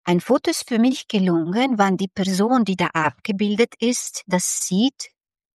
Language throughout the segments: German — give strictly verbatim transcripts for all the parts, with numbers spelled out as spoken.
Ein Foto ist für mich gelungen, wann die Person, die da abgebildet ist, das sieht,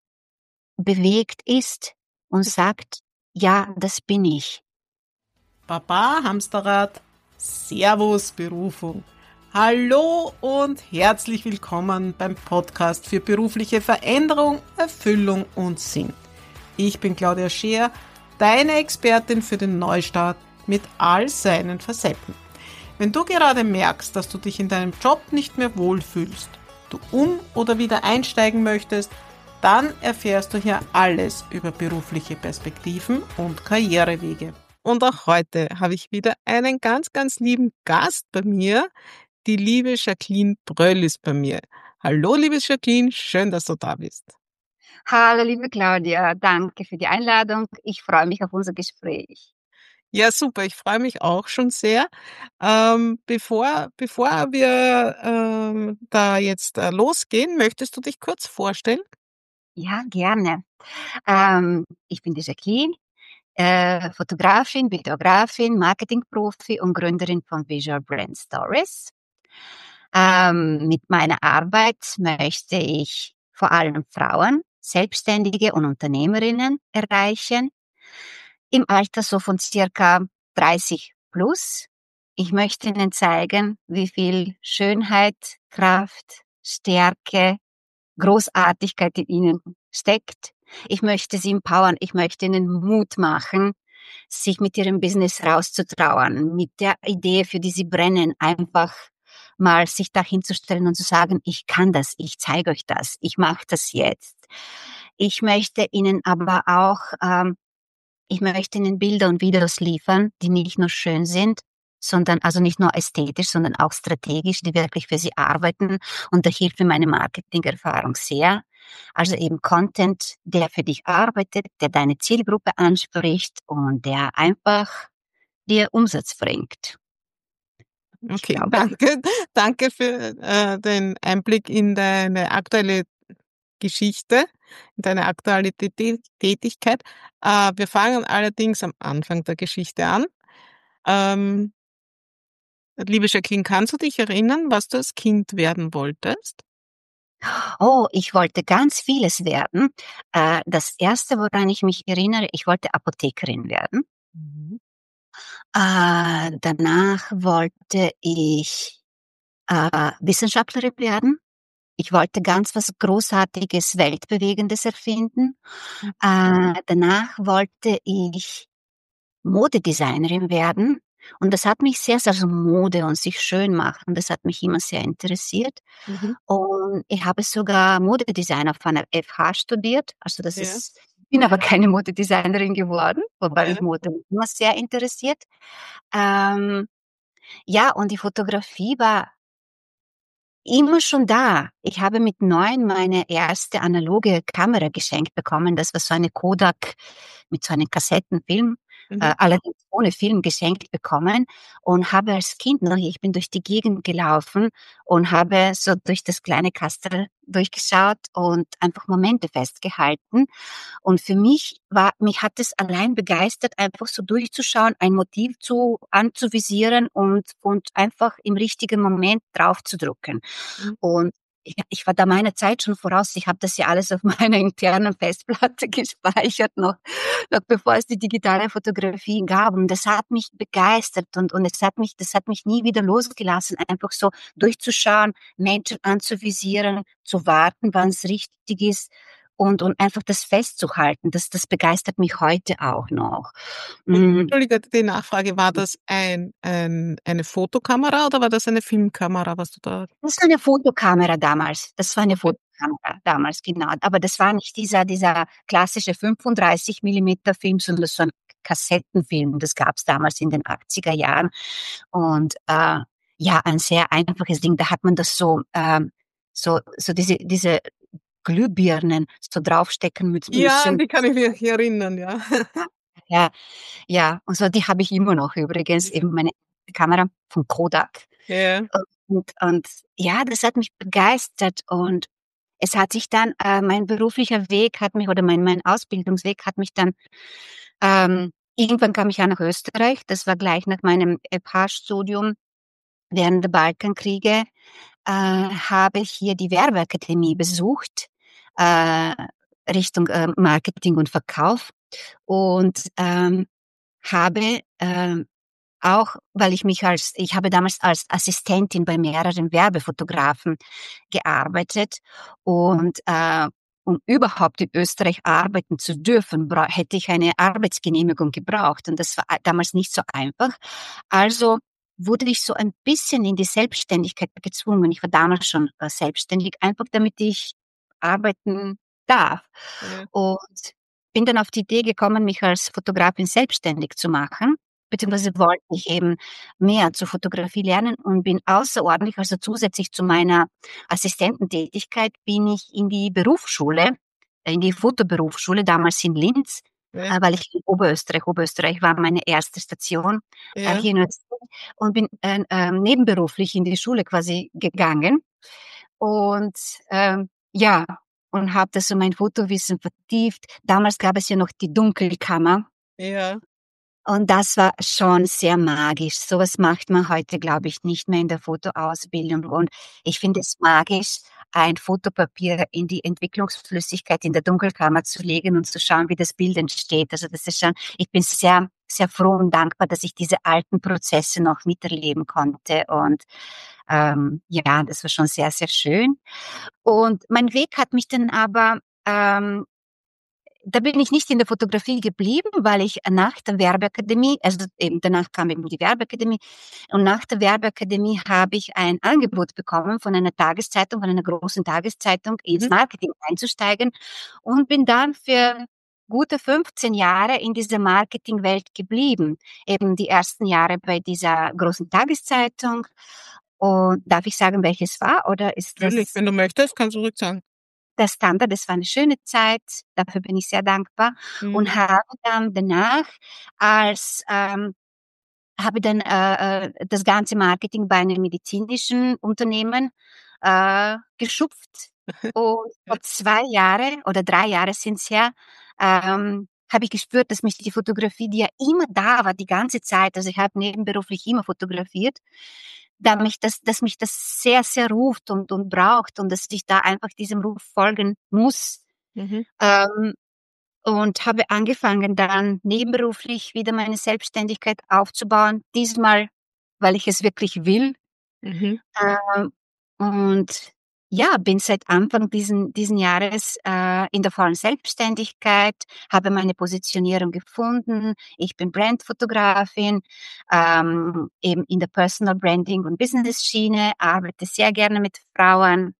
bewegt ist und sagt, ja, das bin ich. Baba Hamsterrad, Servus Berufung. Hallo und herzlich willkommen beim Podcast für berufliche Veränderung, Erfüllung und Sinn. Ich bin Claudia Scheer, deine Expertin für den Neustart mit all seinen Facetten. Wenn du gerade merkst, dass du dich in deinem Job nicht mehr wohlfühlst, du um- oder wieder einsteigen möchtest, dann erfährst du hier alles über berufliche Perspektiven und Karrierewege. Und auch heute habe ich wieder einen ganz, ganz lieben Gast bei mir. Die liebe Jacqueline Bröll ist bei mir. Hallo, liebe Jacqueline, schön, dass du da bist. Hallo, liebe Claudia, danke für die Einladung. Ich freue mich auf unser Gespräch. Ja, super, ich freue mich auch schon sehr. Ähm, bevor, bevor wir ähm, da jetzt äh, losgehen, möchtest du dich kurz vorstellen? Ja, gerne. Ähm, ich bin die Jacqueline, äh, Fotografin, Videografin, Marketingprofi und Gründerin von Visual Brand Stories. Ähm, mit meiner Arbeit möchte ich vor allem Frauen, Selbstständige und Unternehmerinnen erreichen, im Alter so von circa dreißig plus. Ich möchte ihnen zeigen, wie viel Schönheit, Kraft, Stärke, Großartigkeit in ihnen steckt. Ich möchte sie empowern, ich möchte ihnen Mut machen, sich mit ihrem Business rauszutrauen, mit der Idee, für die sie brennen, einfach mal sich da hinzustellen und zu sagen, ich kann das, ich zeige euch das, ich mache das jetzt. Ich möchte ihnen aber auch, ähm, ich möchte ihnen Bilder und Videos liefern, die nicht nur schön sind, sondern also nicht nur ästhetisch, sondern auch strategisch, die wirklich für sie arbeiten. Und da hilft mir meine Marketingerfahrung sehr. Also eben Content, der für dich arbeitet, der deine Zielgruppe anspricht und der einfach dir Umsatz bringt. Ich Okay, glaube, danke, danke für äh, den Einblick in deine aktuelle Geschichte, in deine aktuelle Tä- Tätigkeit. Äh, wir fangen allerdings am Anfang der Geschichte an. Ähm, liebe Jacqueline, kannst du dich erinnern, was du als Kind werden wolltest? oh, ich wollte ganz vieles werden. Äh, das erste, woran ich mich erinnere, ich wollte Apothekerin werden. Mhm. Äh, danach wollte ich äh, Wissenschaftlerin werden. Ich wollte ganz was Großartiges, Weltbewegendes erfinden. Äh, danach wollte ich Modedesignerin werden. Und das hat mich sehr, sehr, also Mode und sich schön machen, das hat mich immer sehr interessiert. Mhm. Und ich habe sogar Modedesign auf einer F H studiert. Also das Ja. ist, bin aber keine Modedesignerin geworden, wobei mich Ja. Mode immer sehr interessiert. Ähm, ja, und die Fotografie war immer schon da. Ich habe mit neun meine erste analoge Kamera geschenkt bekommen. Das war so eine Kodak mit so einem Kassettenfilm, Mhm. äh, allerdings ohne Film geschenkt bekommen und habe als Kind noch, ich bin durch die Gegend gelaufen und habe so durch das kleine Kastel durchgeschaut und einfach Momente festgehalten. Und für mich war, mich hat es allein begeistert, einfach so durchzuschauen, ein Motiv zu anzuvisieren und und einfach im richtigen Moment draufzudrücken. Mhm. Und ich ich war da meiner Zeit schon voraus. Ich habe das ja alles auf meiner internen Festplatte gespeichert, noch noch bevor es die digitale Fotografie gab. Und das hat mich begeistert und und es hat mich das hat mich nie wieder losgelassen, einfach so durchzuschauen, Menschen anzuvisieren, zu warten, wann's richtig ist und und einfach das festzuhalten. Das das begeistert mich heute auch noch. Und Hm. Entschuldige, die Nachfrage, war das ein, ein, eine Fotokamera oder war das eine Filmkamera, was du da... Das war 'ne Fotokamera damals. Das war 'ne Okay. Fotokamera damals, genau. Aber das war nicht dieser dieser klassische fünfunddreißig Millimeter Film, sondern so 'n Kassettenfilm. Das gab's damals in den achtziger Jahren. Und, äh, ja, ein sehr einfaches Ding. Da hat man das so, ähm so so diese diese Glühbirnen so draufstecken müt Ja, an müssen. die kann ich mich erinnern, ja. Ja, ja. Und so die habe ich immer noch übrigens, Ja. eben meine Kamera von Kodak. Ja. Und und ja, das hat mich begeistert und es hat sich dann äh, mein beruflicher Weg hat mich oder mein mein Ausbildungsweg hat mich dann ähm, irgendwann kam ich ja nach Österreich. Das war gleich nach meinem F H-Studium. während der Balkankriege äh, habe ich hier die Werbeakademie besucht, äh, Richtung äh, Marketing und Verkauf und ähm, habe ähm, auch, weil ich mich als, ich habe damals als Assistentin bei mehreren Werbefotografen gearbeitet und äh, um überhaupt in Österreich arbeiten zu dürfen, bra- hätte ich eine Arbeitsgenehmigung gebraucht und das war damals nicht so einfach. Also wurde ich so ein bisschen in die Selbstständigkeit gezwungen. Ich war damals schon äh, selbstständig, einfach damit ich arbeiten darf. Ja, Und bin dann auf die Idee gekommen, mich als Fotografin selbstständig zu machen, beziehungsweise wollte ich eben mehr zur Fotografie lernen und bin außerordentlich, also zusätzlich zu meiner Assistententätigkeit, bin ich in die Berufsschule, äh, in die Fotoberufsschule, damals in Linz, ja, äh, weil ich in Oberösterreich, Oberösterreich war meine erste Station, äh, ja. hier in Österreich und bin äh, äh, nebenberuflich in die Schule quasi gegangen und ähm, ja, und habe das so mein Fotowissen vertieft. Damals gab es ja noch die Dunkelkammer. Ja. Und das war schon sehr magisch. So was macht man heute, glaube ich, nicht mehr in der Fotoausbildung. Und ich finde es magisch, ein Fotopapier in die Entwicklungsflüssigkeit in der Dunkelkammer zu legen und zu schauen, wie das Bild entsteht. Also das ist schon, ich bin sehr, sehr froh und dankbar, dass ich diese alten Prozesse noch miterleben konnte. Und ähm, ja, das war schon sehr, sehr schön. Und mein Weg hat mich dann aber ähm, da bin ich nicht in der Fotografie geblieben, weil ich nach der Werbeakademie, also eben danach kam eben die Werbeakademie, und nach der Werbeakademie habe ich ein Angebot bekommen von einer Tageszeitung, von einer großen Tageszeitung, ins Mhm. Marketing einzusteigen und bin dann für gute fünfzehn Jahre in dieser Marketingwelt geblieben. Eben die ersten Jahre bei dieser großen Tageszeitung. Und darf ich sagen, welches war, oder ist Natürlich, das wenn du möchtest, kannst du ruhig sagen. der Standard? Das war eine schöne Zeit, dafür bin ich sehr dankbar und Mhm. habe dann danach als ähm, habe dann äh, äh, das ganze Marketing bei einem medizinischen Unternehmen äh, geschupft und Ja. vor zwei Jahre oder drei Jahre sind's her, ähm, habe ich gespürt, dass mich die Fotografie, die ja immer da war, die ganze Zeit, also ich habe nebenberuflich immer fotografiert, da mich das, dass mich das sehr, sehr ruft und, und braucht und dass ich da einfach diesem Ruf folgen muss. Mhm. Ähm, und habe angefangen, dann nebenberuflich wieder meine Selbstständigkeit aufzubauen. Diesmal, weil ich es wirklich will. Mhm. Ähm, und ja, bin seit Anfang diesen, diesen Jahres äh, in der vollen Selbstständigkeit, habe meine Positionierung gefunden. Ich bin Brandfotografin, ähm, eben in der Personal Branding und Business Schiene, arbeite sehr gerne mit Frauen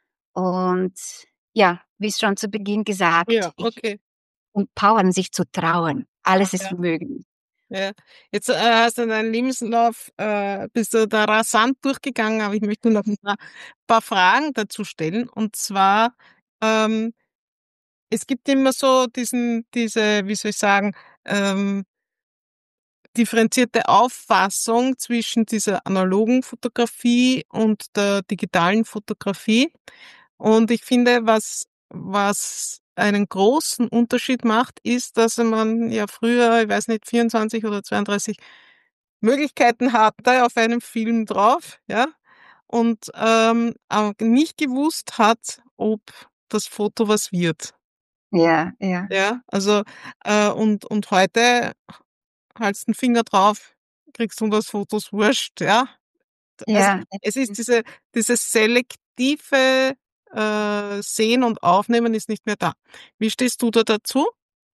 und ja, wie schon zu Beginn gesagt, Ja, ich okay. empowern sich zu trauen. Alles ist Ja. möglich. Ja. Jetzt äh, hast du deinen Lebenslauf, äh, bist du da rasant durchgegangen, aber ich möchte noch ein paar, paar Fragen dazu stellen. Und zwar, ähm, es gibt immer so diesen, diese, wie soll ich sagen, ähm, differenzierte Auffassung zwischen dieser analogen Fotografie und der digitalen Fotografie. Und ich finde, was, was einen großen Unterschied macht, ist, dass man ja früher, ich weiß nicht, vierundzwanzig oder zweiunddreißig Möglichkeiten hatte auf einem Film drauf, ja, und ähm, auch nicht gewusst hat, ob das Foto was wird. Ja, ja, Ja, also äh, und und heute haltst den Finger drauf, kriegst hundert Fotos, wurscht, ja. Also ja. es ist diese dieses selektive äh, Sehen und Aufnehmen ist nicht mehr da. Wie stehst du da dazu?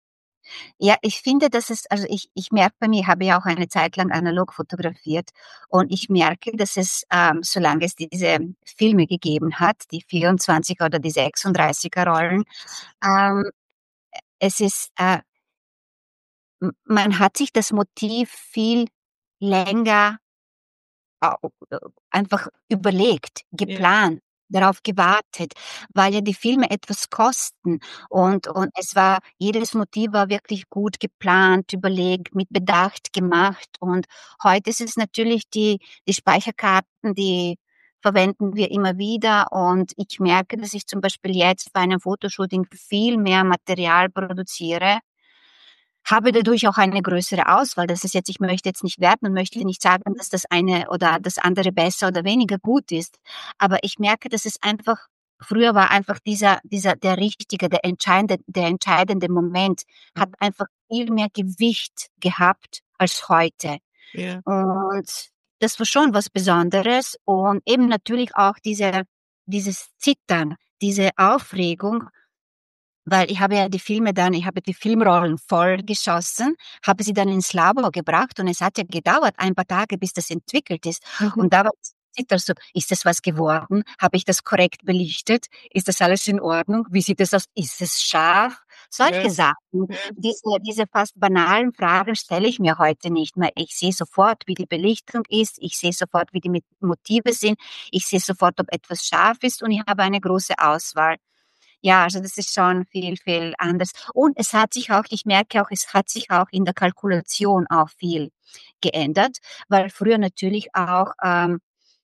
Ja, ich finde, dass es, also ich, ich merke bei mir, ich habe ja auch eine Zeit lang analog fotografiert und ich merke, dass es, ähm, solange es diese Filme gegeben hat, die vierundzwanzig oder die sechsunddreißiger Rollen, ähm, es ist, äh, m- man hat sich das Motiv viel länger au äh, einfach überlegt, Ja, geplant, darauf gewartet, weil ja die Filme etwas kosten und und es war jedes Motiv war wirklich gut geplant, überlegt, mit Bedacht gemacht und heute ist es natürlich die die Speicherkarten, die verwenden wir immer wieder und ich merke, dass ich zum Beispiel jetzt bei einem Fotoshooting viel mehr Material produziere, habe dadurch auch eine größere Auswahl. Das ist jetzt, ich möchte jetzt nicht werten und möchte nicht sagen, dass das eine oder das andere besser oder weniger gut ist. Aber ich merke, dass es einfach, früher war einfach dieser, dieser, der richtige, der entscheidende, der entscheidende Moment hat einfach viel mehr Gewicht gehabt als heute. Ja. Und das war schon was Besonderes und eben natürlich auch diese, dieses Zittern, diese Aufregung, weil ich habe ja die Filme dann, ich habe die Filmrollen voll geschossen, habe sie dann ins Labor gebracht und es hat ja gedauert, ein paar Tage, bis das entwickelt ist. Mhm. Und da war das Zittern so, ist das was geworden? Habe ich das korrekt belichtet? Ist das alles in Ordnung? Wie sieht es aus? Ist es scharf? Solche Ja. Sachen. Ja. Diese, diese fast banalen Fragen stelle ich mir heute nicht mehr. Ich sehe sofort, wie die Belichtung ist. Ich sehe sofort, wie die Motive sind. Ich sehe sofort, ob etwas scharf ist und ich habe eine große Auswahl. Ja, also das ist schon viel, viel anders. Und es hat sich auch, ich merke auch, es hat sich auch in der Kalkulation auch viel geändert, weil früher natürlich auch ähm,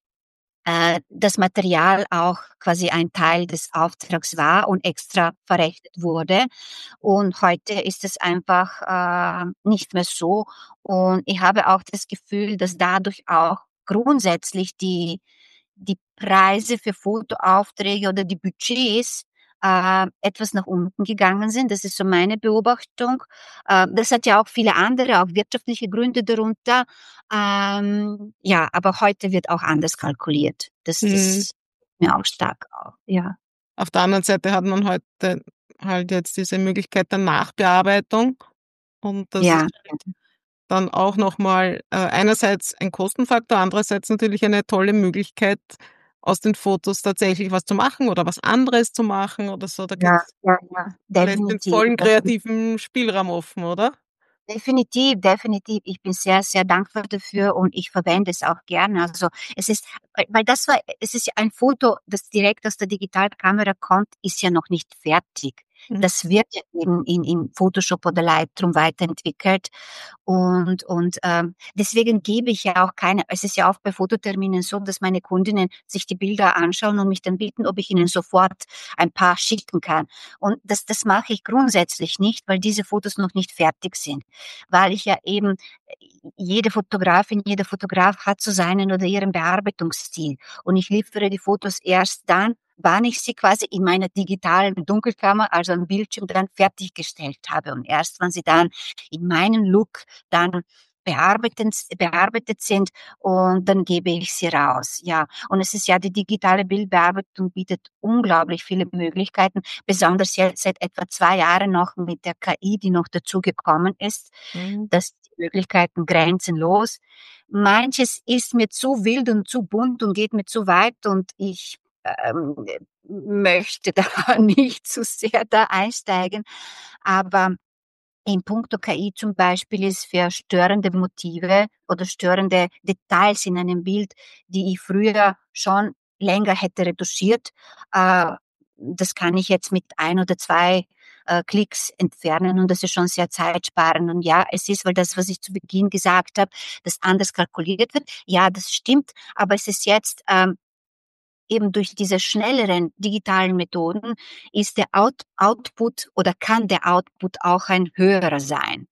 äh, das Material auch quasi ein Teil des Auftrags war und extra verrechnet wurde. Und heute ist es einfach äh, nicht mehr so. Und ich habe auch das Gefühl, dass dadurch auch grundsätzlich die, die Preise für Fotoaufträge oder die Budgets äh, etwas nach unten gegangen sind. Das ist so meine Beobachtung. Äh, das hat ja auch viele andere, auch wirtschaftliche Gründe darunter. Ähm, ja, aber heute wird auch anders kalkuliert. Das, Mhm. das mir auch stark auf, ja. Auf der anderen Seite hat man heute halt jetzt diese Möglichkeit der Nachbearbeitung und das ist Ja, dann auch nochmal äh, einerseits ein Kostenfaktor, andererseits natürlich eine tolle Möglichkeit, aus den Fotos tatsächlich was zu machen oder was anderes zu machen oder so. Da ja, gibt's, ja, ja, lässt den definitiv. vollen kreativen Spielraum offen, oder? Definitiv, definitiv. Ich bin sehr, sehr dankbar dafür und ich verwende es auch gerne. Also es ist, weil weil das war, es ist ja ein Foto, das direkt aus der Digitalkamera kommt, ist ja noch nicht fertig. Mhm. Das wird ja eben in, in Photoshop oder Lightroom weiterentwickelt. Und, und ähm, deswegen gebe ich ja auch keine, es ist ja auch bei Fototerminen so, dass meine Kundinnen sich die Bilder anschauen und mich dann bitten, ob ich ihnen sofort ein paar schicken kann. Und das, das mache ich grundsätzlich nicht, weil diese Fotos noch nicht fertig sind. Weil ich ja eben, jede Fotografin, jeder Fotograf hat so seinen oder ihren Bearbeitungsstil. Und ich liefere die Fotos erst dann, wann ich sie quasi in meiner digitalen Dunkelkammer, also am Bildschirm, dann fertiggestellt habe. Und erst, wenn sie dann in meinem Look dann bearbeitet, bearbeitet sind und dann gebe ich sie raus. Ja, und es ist ja, die digitale Bildbearbeitung bietet unglaublich viele Möglichkeiten, besonders jetzt seit etwa zwei Jahren noch mit der K I, die noch dazugekommen ist, Mhm. dass die Möglichkeiten grenzenlos. Manches ist mir zu wild und zu bunt und geht mir zu weit und ich ähm, möchte da nicht zu sehr da einsteigen, aber in puncto K I zum Beispiel ist für störende Motive oder störende Details in einem Bild, die ich früher schon länger hätte retuschiert, äh, das kann ich jetzt mit ein oder zwei äh, Klicks entfernen und das ist schon sehr zeitsparend. Und ja, es ist, weil das, was ich zu Beginn gesagt habe, dass anders kalkuliert wird. Ja, das stimmt, aber es ist jetzt ähm, eben durch diese schnelleren digitalen Methoden ist der Out Output oder kann der Output auch ein höherer sein.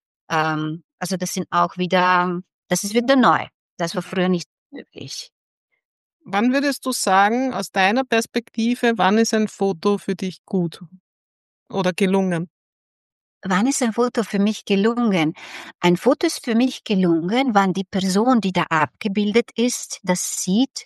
Ähm, also das sind auch wieder, das ist wieder neu. Das war früher nicht möglich. Wann würdest du sagen, aus deiner Perspektive, wann ist ein Foto für dich gut oder gelungen? Wann ist ein Foto für mich gelungen? Ein Foto ist für mich gelungen, wann die Person, die da abgebildet ist, das sieht,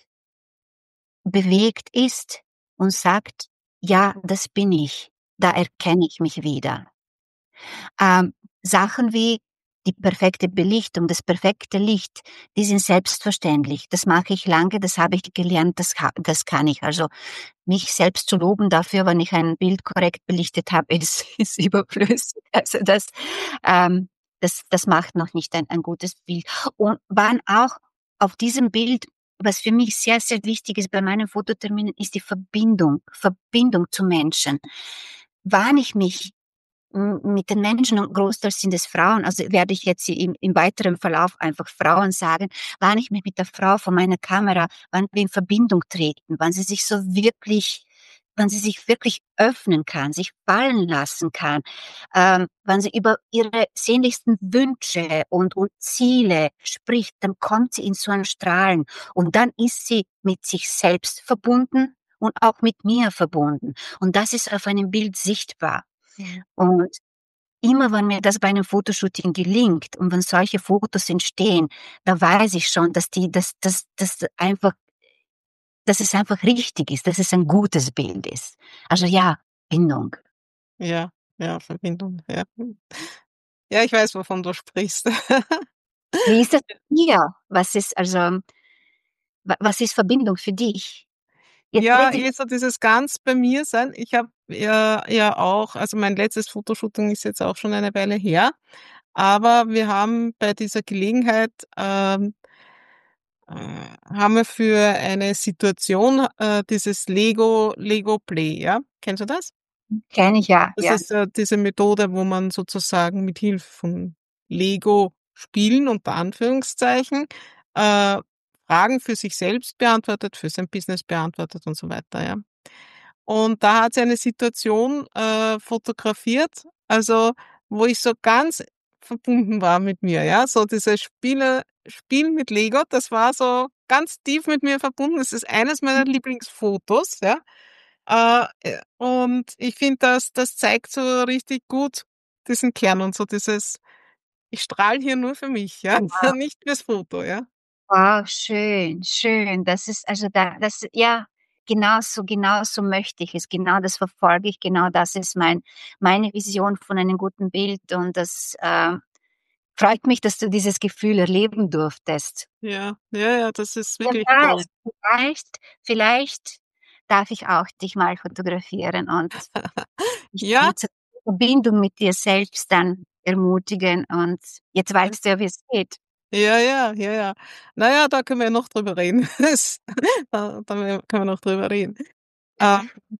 bewegt ist und sagt, ja, das bin ich. Da erkenne ich mich wieder. Ähm, Sachen wie die perfekte Belichtung, das perfekte Licht, die sind selbstverständlich. Das mache ich lange, das habe ich gelernt, das, das kann ich. Also mich selbst zu loben dafür, wenn ich ein Bild korrekt belichtet habe, ist, ist überflüssig. Also das, ähm, das, das macht noch nicht ein, ein gutes Bild. Und waren auch auf diesem Bild, was für mich sehr, sehr wichtig ist bei meinen Fototerminen, ist die Verbindung, Verbindung zu Menschen. Wann ich mich m- mit den Menschen, und großteils sind es Frauen, also werde ich jetzt im, im weiteren Verlauf einfach Frauen sagen, wann ich mich mit der Frau vor meiner Kamera, wann wir in Verbindung treten, wann sie sich so wirklich wenn sie sich wirklich öffnen kann, sich fallen lassen kann, ähm, wenn sie über ihre sehnlichsten Wünsche und, und Ziele spricht, dann kommt sie in so ein Strahlen und dann ist sie mit sich selbst verbunden und auch mit mir verbunden. Und das ist auf einem Bild sichtbar. Mhm. Und immer wenn mir das bei einem Fotoshooting gelingt und wenn solche Fotos entstehen, da weiß ich schon, dass die, dass, dass, dass einfach, dass es einfach richtig ist, dass es ein gutes Bild ist. Also ja, Bindung. Ja, ja, Verbindung, ja. Ja, ich weiß, wovon du sprichst. Wie ist das bei dir? Was ist also, wa was ist Verbindung für dich? Jetzt Ja, rede eh so dieses ganz bei mir sein. Ich habe ja ja auch, also mein letztes Fotoshooting ist jetzt auch schon eine Weile her, aber wir haben bei dieser Gelegenheit, ähm, äh, haben wir für eine Situation, äh, dieses Lego Lego Play, ja? Kennst du das? kenne ich ja, Das ja. ist, äh, diese Methode, wo man sozusagen mit Hilfe von Lego Spielen unter Anführungszeichen, äh, Fragen für sich selbst beantwortet, für sein Business beantwortet und so weiter, ja. Und da hat sie eine Situation, äh, fotografiert, also, wo ich so ganz verbunden war mit mir, ja. So dieses Spiele Spielen mit Lego, das war so ganz tief mit mir verbunden. Das ist eines meiner Lieblingsfotos, ja. Äh, äh, und ich finde, das das zeigt so richtig gut diesen Kern und so dieses: „Ich strahle hier nur für mich“, ja, nicht fürs Foto, ja. Wow, schön, schön. Das ist also da das ja, genau so genau so möchte ich es. Genau das verfolge ich. Genau das ist mein meine Vision von einem guten Bild und das, äh, freut mich, dass du dieses Gefühl erleben durftest. Ja, ja, ja, das ist Wer wirklich toll. weiß, vielleicht vielleicht darf ich auch dich mal fotografieren und dich Ja, dann zur Verbindung mit dir selbst dann ermutigen und jetzt weißt du ja, wie's geht. ja, ja, ja, ja. Na ja, da können wir noch drüber reden. Das da da können wir noch drüber reden. Ähm,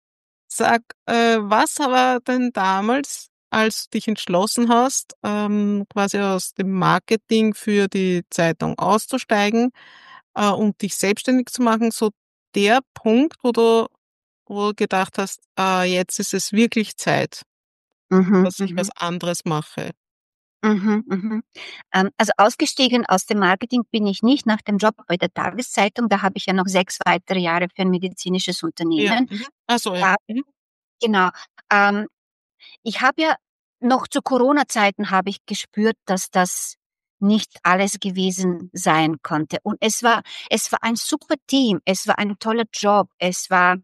Sag, äh, was war denn damals, als du dich entschlossen hast, ähm, quasi aus dem Marketing für die Zeitung auszusteigen, äh, und dich selbstständig zu machen, so der Punkt, wo du wo du gedacht hast: „Ah, jetzt ist es wirklich Zeit, Mhm, dass ich was mhm. anderes mache?“ Mhm, mhm. Ähm, also ausgestiegen aus dem Marketing bin ich nicht nach dem Job bei der Tageszeitung. Da habe ich ja noch sechs weitere Jahre für ein medizinisches Ja, Unternehmen. mhm. Ach so, ja. Ja, Mhm. genau. Ähm, ich habe ja noch zu Corona-Zeiten habe ich gespürt, dass das nicht alles gewesen sein konnte. Und es war es war ein super Team, es war ein toller Job, es war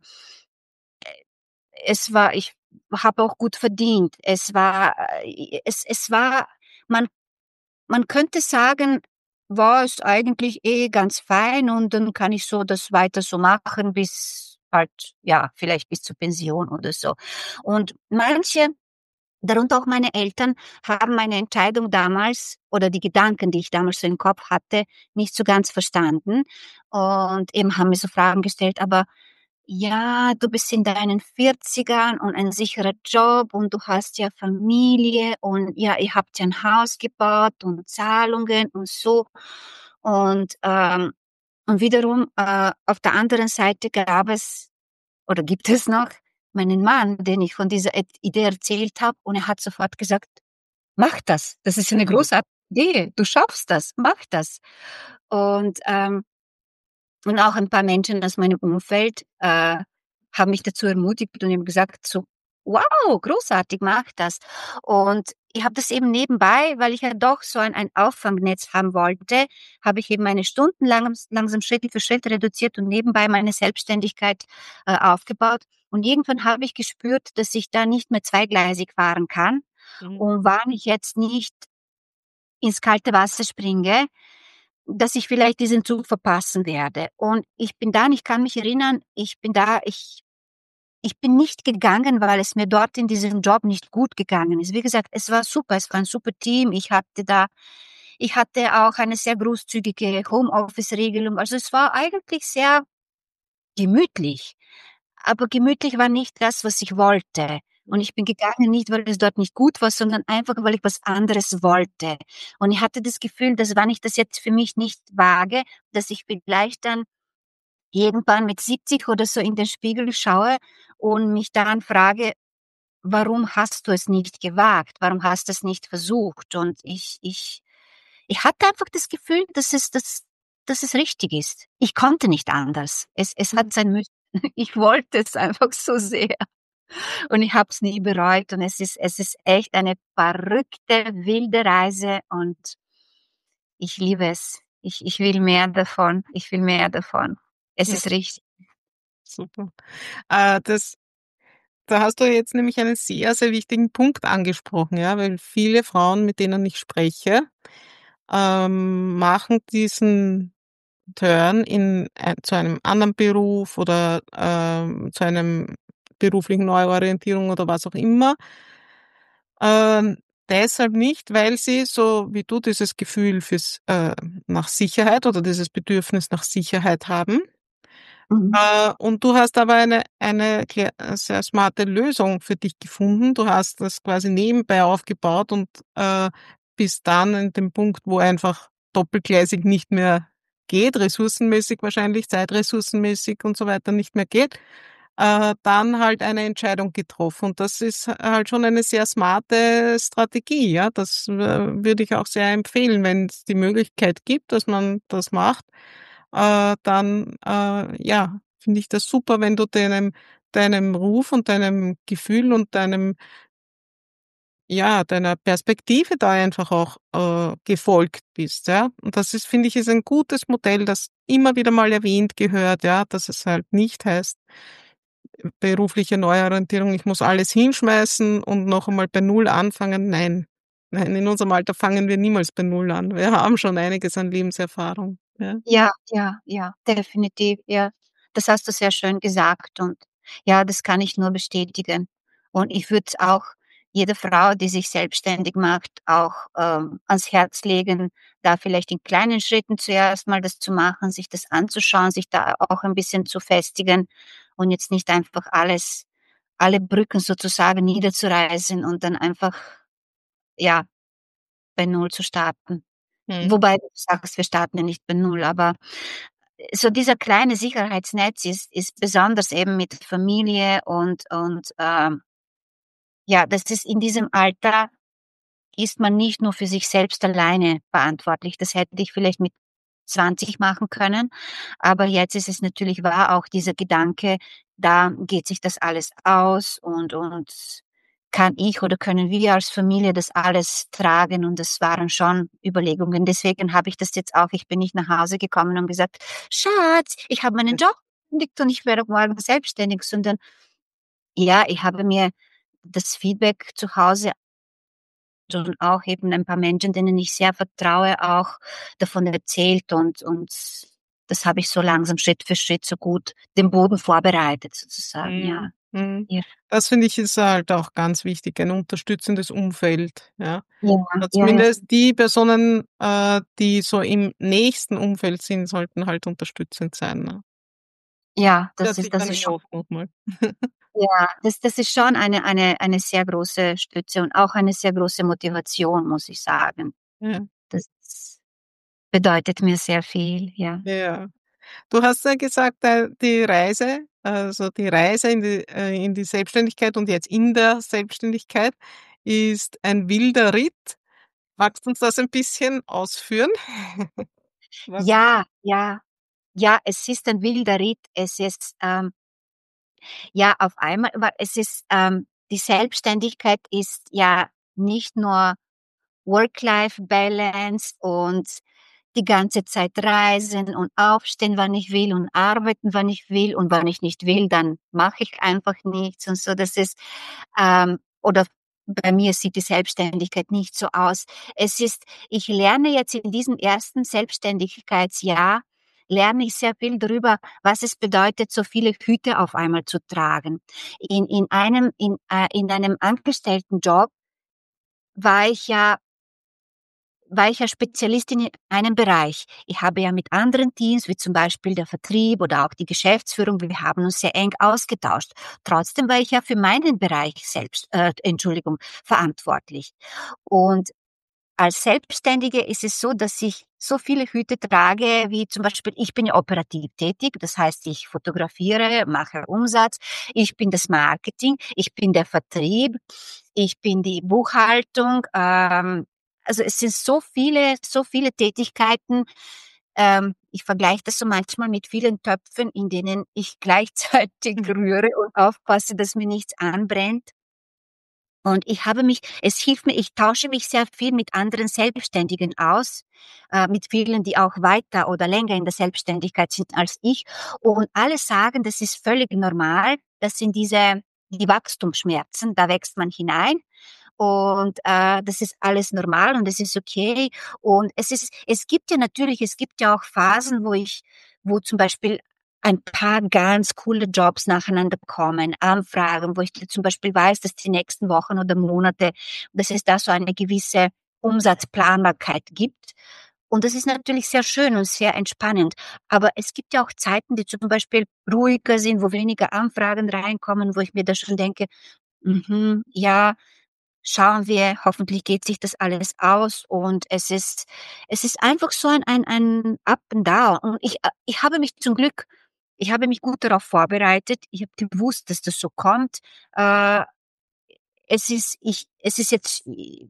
es war ich habe auch gut verdient. Es war, äh, es es war man Man könnte sagen, war es eigentlich eh ganz fein und dann kann ich so das weiter so machen bis halt, ja, vielleicht bis zur Pension oder so. Und manche, darunter auch meine Eltern, haben meine Entscheidung damals oder die Gedanken, die ich damals so im Kopf hatte, nicht so ganz verstanden und eben haben mir so Fragen gestellt: „Aber ja, du bist in deinen Vierzigern und ein sicherer Job und du hast ja Familie und ja, ihr habt ja ein Haus gebaut und Zahlungen und so. Und, ähm, und wiederum, äh, auf der anderen Seite gab es oder gibt es noch meinen Mann, den ich von dieser Et Idee erzählt habe und er hat sofort gesagt: „Mach das. Das ist eine Mhm. großartige Idee. Du schaffst das. Mach das.“ Und, ähm und auch ein paar Menschen aus meinem Umfeld, äh, haben mich dazu ermutigt und haben gesagt so: „Wow, großartig, mach das.“ Und ich habe das eben nebenbei, weil ich ja doch so ein ein Auffangnetz haben wollte, habe ich eben meine Stunden langams langsam Schritt für Schritt reduziert und nebenbei meine Selbstständigkeit, äh, aufgebaut. Und irgendwann habe ich gespürt, dass ich da nicht mehr zweigleisig fahren kann. Mhm. Und wann ich jetzt nicht ins kalte Wasser springe, dass ich vielleicht diesen Zug verpassen werde. Und ich bin dann ich kann mich erinnern, ich bin da ich ich bin nicht gegangen, weil es mir dort in diesem Job nicht gut gegangen ist. Wie gesagt, es war super, es war ein super Team. Ich hatte da ich hatte auch eine sehr großzügige Homeoffice-Regelung. Also, es war eigentlich sehr gemütlich. Aber gemütlich war nicht das, was ich wollte. Und Mhm. ich bin gegangen, nicht weil es dort nicht gut war, sondern einfach, weil ich was anderes wollte. Und ich hatte das Gefühl, dass wenn ich das jetzt für mich nicht wage, dass ich vielleicht dann irgendwann mit siebzig oder so in den Spiegel schaue und mich dann frage, warum hast du es nicht gewagt? Warum hast du es nicht versucht? Und ich, ich, ich hatte einfach das Gefühl, dass es, dass, dass es richtig ist. Ich konnte nicht anders. Es, es hat sein Müssen. Ich wollte es einfach so sehr. Und ich habe es nie bereut. Und es ist, es ist echt eine verrückte, wilde Reise. Und ich liebe es. Ich, ich will mehr davon. Ich will mehr davon. Es Ja, ist richtig. super. Äh, das, da hast du jetzt nämlich einen sehr, sehr wichtigen Punkt angesprochen, ja, weil viele Frauen, mit denen ich spreche, ähm, machen diesen Turn in ein, zu einem anderen Beruf oder ähm, zu einem beruflichen Neuorientierung oder was auch immer. Ähm, deshalb nicht, weil sie so wie du dieses Gefühl fürs äh, nach Sicherheit oder dieses Bedürfnis nach Sicherheit haben. Mhm. Äh, und du hast aber eine eine klä sehr smarte Lösung für dich gefunden. Du hast das quasi nebenbei aufgebaut und, äh, bist dann in dem Punkt, wo einfach doppelgleisig nicht mehr geht, ressourcenmäßig wahrscheinlich, zeitressourcenmäßig und so weiter nicht mehr geht, äh, dann halt eine Entscheidung getroffen. Und das ist halt schon eine sehr smarte Strategie, ja. Das, äh, würde ich auch sehr empfehlen, wenn es die Möglichkeit gibt, dass man das macht, äh, dann, äh, ja, finde ich das super, wenn du deinem deinem Ruf und deinem Gefühl und deinem ja, deiner Perspektive da einfach auch, äh, gefolgt bist, ja. Und das ist, finde ich, ist ein gutes Modell, das immer wieder mal erwähnt gehört, ja, dass es halt nicht heißt, berufliche Neuorientierung, ich muss alles hinschmeißen und noch einmal bei Null anfangen. Nein. Nein, in unserem Alter fangen wir niemals bei Null an. Wir haben schon einiges an Lebenserfahrung, ja. Ja, ja, ja, definitiv, ja. Das hast du sehr schön gesagt und ja, das kann ich nur bestätigen. Und ich würde es auch jeder Frau, die sich selbstständig macht, auch, ähm, ans Herz legen, da vielleicht in kleinen Schritten zuerst mal das zu machen, sich das anzuschauen, sich da auch ein bisschen zu festigen und jetzt nicht einfach alles alle Brücken sozusagen niederzureißen und dann einfach, ja, bei Null zu starten. Mhm. Wobei du sagst, wir starten ja nicht bei Null, aber so dieser kleine Sicherheitsnetz ist ist besonders eben mit Familie und und, ähm, ja, das ist in diesem Alter ist man nicht nur für sich selbst alleine verantwortlich. Das hätte ich vielleicht mit zwanzig machen können, aber jetzt ist es natürlich wahr, auch dieser Gedanke, da geht sich das alles aus und und kann ich oder können wir als Familie das alles tragen und das waren schon Überlegungen. Deswegen habe ich das jetzt auch ich bin nicht nach Hause gekommen und gesagt: „Schatz, ich habe meinen Job gekündigt und ich werde morgen selbstständig“, sondern ja, ich habe mir das Feedback zu Hause und auch eben ein paar Menschen, denen ich sehr vertraue, auch davon erzählt und und das habe ich so langsam Schritt für Schritt so gut den Boden vorbereitet sozusagen, ja. Mhm. Mhm. Ja, Das finde ich ist halt auch ganz wichtig, ein unterstützendes Umfeld, ja. ja, Oder ja, ja, zumindest die Personen, äh, die so im nächsten Umfeld sind, sollten halt unterstützend sein, ne? ja, das Hört ist sich das dann ist eh schon oft noch mal. ja, das das ist schon eine eine eine sehr große Stütze und auch eine sehr große Motivation, muss ich sagen. Ja, Das bedeutet mir sehr viel, ja. ja. Du hast ja gesagt, äh, die Reise also die Reise in die äh, in die Selbstständigkeit und jetzt in der Selbstständigkeit ist ein wilder Ritt. Magst du uns das ein bisschen ausführen? Was Ja, ja, ja, es ist ein wilder Ritt. Es ist, ähm ja, auf einmal aber es ist, ähm die Selbstständigkeit ist ja nicht nur Work-Life-Balance und die ganze Zeit reisen und aufstehen, wann ich will und arbeiten, wann ich will und wann ich nicht will, dann mache ich einfach nichts und so. Das ist, ähm oder bei mir sieht die Selbstständigkeit nicht so aus. Es ist ich lerne jetzt in diesem ersten Selbstständigkeitsjahr lerne ich sehr viel darüber, was es bedeutet, so viele Hüte auf einmal zu tragen. In in einem in, äh in einem Angestelltenjob war ich ja war ich ja Spezialistin in einem Bereich. Ich habe ja mit anderen Teams, wie zum Beispiel der Vertrieb oder auch die Geschäftsführung, wir haben uns sehr eng ausgetauscht. Trotzdem war ich ja für meinen Bereich selbst, äh, Entschuldigung, verantwortlich. Und als Selbstständige ist es so, dass ich so viele Hüte trage, wie zum Beispiel, ich bin ja operativ tätig, das heißt, ich fotografiere, mache Umsatz, ich bin das Marketing, ich bin der Vertrieb, ich bin die Buchhaltung, ähm, also es sind so viele, so viele Tätigkeiten. Ähm, ich vergleiche das so manchmal mit vielen Töpfen, in denen ich gleichzeitig rühre und aufpasse, dass mir nichts anbrennt. Und ich habe mich, es hilft mir, ich tausche mich sehr viel mit anderen Selbstständigen aus, äh, mit vielen, die auch weiter oder länger in der Selbstständigkeit sind als ich. Und alle sagen, das ist völlig normal. Das sind diese, die Wachstumsschmerzen. Da wächst man hinein. Und äh, das ist alles normal und es ist okay. Und es ist, es gibt ja natürlich, es gibt ja auch Phasen, wo ich, wo zum Beispiel ein paar ganz coole Jobs nacheinander kommen, Anfragen, wo ich zum Beispiel weiß, dass die nächsten Wochen oder Monate, dass es da so eine gewisse Umsatzplanbarkeit gibt. Und das ist natürlich sehr schön und sehr entspannend. Aber es gibt ja auch Zeiten, die zum Beispiel ruhiger sind, wo weniger Anfragen reinkommen, wo ich mir da schon denke, mhm, ja, schauen wir, hoffentlich geht sich das alles aus und es ist, es ist einfach so ein, ein, ein Up and Down. Und ich, äh, ich habe mich zum Glück, ich habe mich gut darauf vorbereitet. Ich habe gewusst, dass das so kommt. Äh, es ist, ich, es ist jetzt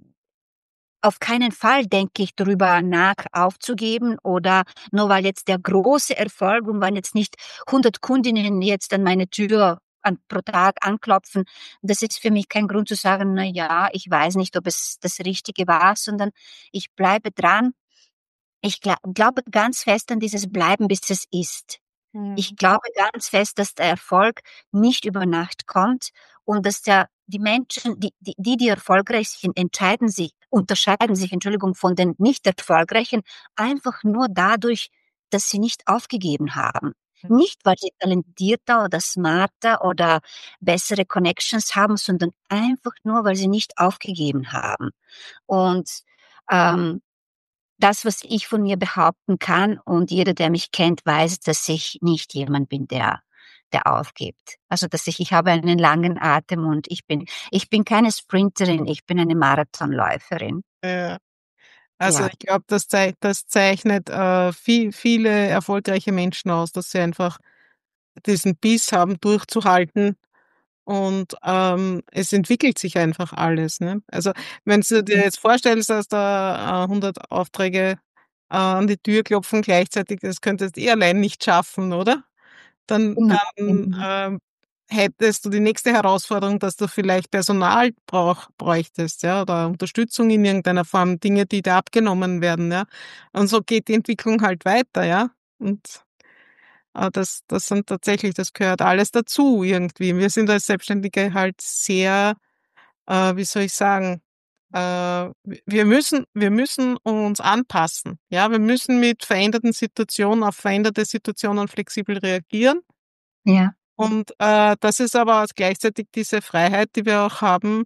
auf keinen Fall denke ich darüber nach, aufzugeben oder nur weil jetzt der große Erfolg und wenn jetzt nicht hundert Kundinnen jetzt an meine Tür an, pro Tag anklopfen, das ist für mich kein Grund zu sagen, na ja, ich weiß nicht, ob es das Richtige war, sondern ich bleibe dran. Ich gla glaube ganz fest an dieses Bleiben, bis es ist. Ich Mhm. glaube ganz fest, dass der Erfolg nicht über Nacht kommt und dass der die Menschen, die die die, die erfolgreich sind, entscheiden sich unterscheiden sich, Entschuldigung, von den nicht Erfolgreichen einfach nur dadurch, dass sie nicht aufgegeben haben. Nicht, weil sie talentierter oder smarter oder bessere Connections haben, sondern einfach nur, weil sie nicht aufgegeben haben. Und, ähm das, was ich von mir behaupten kann und jeder, der mich kennt, weiß, dass ich nicht jemand bin, der der aufgibt. Also, dass ich ich habe einen langen Atem und ich bin ich bin keine Sprinterin, ich bin eine Marathonläuferin. Ja. Also, Ja, ich glaube, das zei das zeichnet, äh, vie viele erfolgreiche Menschen aus, dass sie einfach diesen Biss haben, durchzuhalten und, ähm, es entwickelt sich einfach alles, ne? Also, wenn du dir jetzt vorstellst, dass da, äh, hundert Aufträge, äh, an die Tür klopfen gleichzeitig, das könntest du eh allein nicht schaffen, oder? Dann genau, dann, genau. ähm, hättest du die nächste Herausforderung, dass du vielleicht Personal brauch bräuchtest, ja, oder Unterstützung in irgendeiner Form, Dinge, die dir abgenommen werden, ja. Und so geht die Entwicklung halt weiter, ja. Und, äh, das das sind tatsächlich das gehört alles dazu irgendwie. Wir sind als Selbstständige halt sehr, äh, wie soll ich sagen, äh, w wir müssen wir müssen uns anpassen, ja. Wir müssen mit veränderten Situationen auf veränderte Situationen flexibel reagieren. Ja, Und, äh, das ist aber gleichzeitig diese Freiheit, die wir auch haben,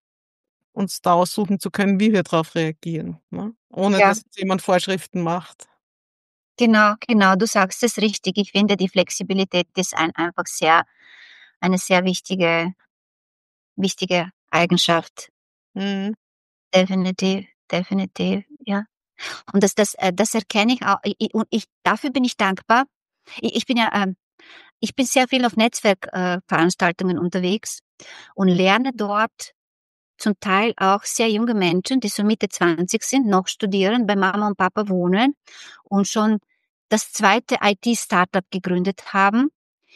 uns da aussuchen zu können, wie wir darauf reagieren, ne? Ohne ja, dass uns jemand Vorschriften macht. genau, genau, du sagst es richtig. Ich finde, die Flexibilität ist ein einfach sehr eine sehr wichtige wichtige Eigenschaft. Mhm. Definitiv, definitiv, ja. Und das das äh, das erkenne ich auch i i und ich dafür bin ich dankbar. I ich bin ja, ähm ich bin sehr viel auf Netzwerkveranstaltungen äh, Veranstaltungen unterwegs und lerne dort zum Teil auch sehr junge Menschen, die so Mitte zwanzig sind, noch studieren, bei Mama und Papa wohnen und schon das zweite I T-Startup gegründet haben,